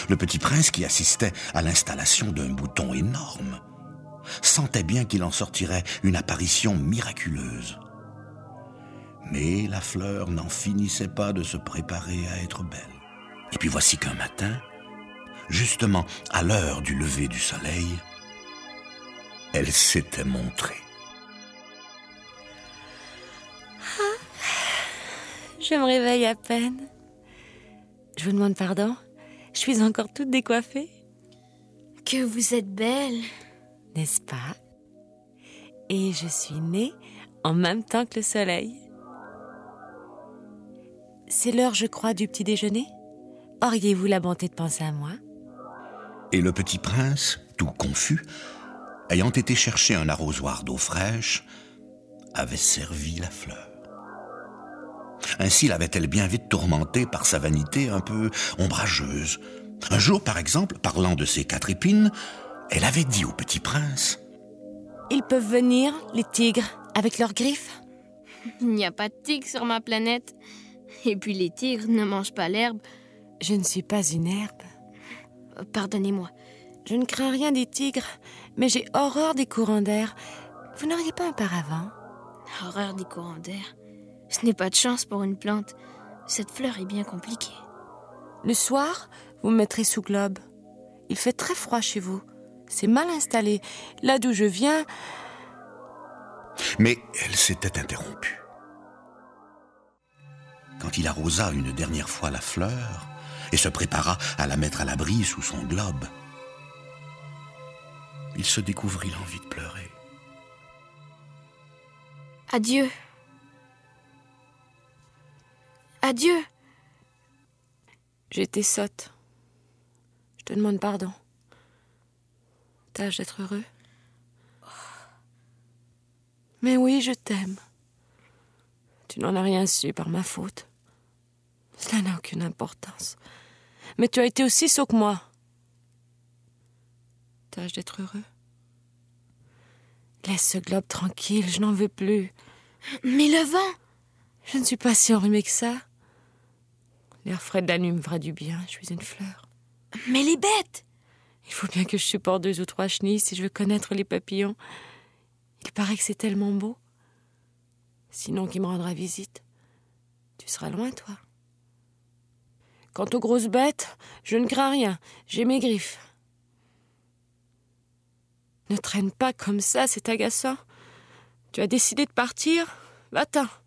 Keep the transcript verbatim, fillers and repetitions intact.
Le petit prince, qui assistait à l'installation d'un bouton énorme, sentait bien qu'il en sortirait une apparition miraculeuse. Mais la fleur n'en finissait pas de se préparer à être belle. Et puis voici qu'un matin, justement à l'heure du lever du soleil, elle s'était montrée. Je me réveille à peine. Je vous demande pardon. Je suis encore toute décoiffée. Que vous êtes belle, n'est-ce pas? Et je suis née en même temps que le soleil. C'est l'heure, je crois, du petit déjeuner. Auriez-vous la bonté de penser à moi? Et le petit prince, tout confus, ayant été chercher un arrosoir d'eau fraîche, avait servi la fleur. Ainsi l'avait-elle bien vite tourmentée par sa vanité un peu ombrageuse. Un jour, par exemple, parlant de ses quatre épines, elle avait dit au petit prince: « Ils peuvent venir, les tigres, avec leurs griffes ?» Il n'y a pas de tigres sur ma planète. Et puis les tigres ne mangent pas l'herbe. Je ne suis pas une herbe. Pardonnez-moi. Je ne crains rien des tigres, mais j'ai horreur des courants d'air. Vous n'auriez pas un paravent? Horreur des courants d'air. Ce n'est pas de chance pour une plante. Cette fleur est bien compliquée. Le soir, vous me mettrez sous globe. Il fait très froid chez vous. C'est mal installé. Là d'où je viens... Mais elle s'était interrompue. Quand il arrosa une dernière fois la fleur et se prépara à la mettre à l'abri sous son globe, il se découvrit l'envie de pleurer. Adieu. Adieu. J'étais sotte. Je te demande pardon. Tâche d'être heureux. Mais oui, je t'aime. Tu n'en as rien su par ma faute. Cela n'a aucune importance. Mais tu as été aussi sot que moi. Tâche d'être heureux. Laisse ce globe tranquille, je n'en veux plus. Mais le vent! Je ne suis pas si enrhumée que ça. L'air frais de la nuit me fera du bien, je suis une fleur. Mais les bêtes! Il faut bien que je supporte deux ou trois chenilles si je veux connaître les papillons. Il paraît que c'est tellement beau. Sinon, qui me rendra visite? Tu seras loin, toi. Quant aux grosses bêtes, je ne crains rien. J'ai mes griffes. Ne traîne pas comme ça, c'est agaçant. Tu as décidé de partir? Va-t'en.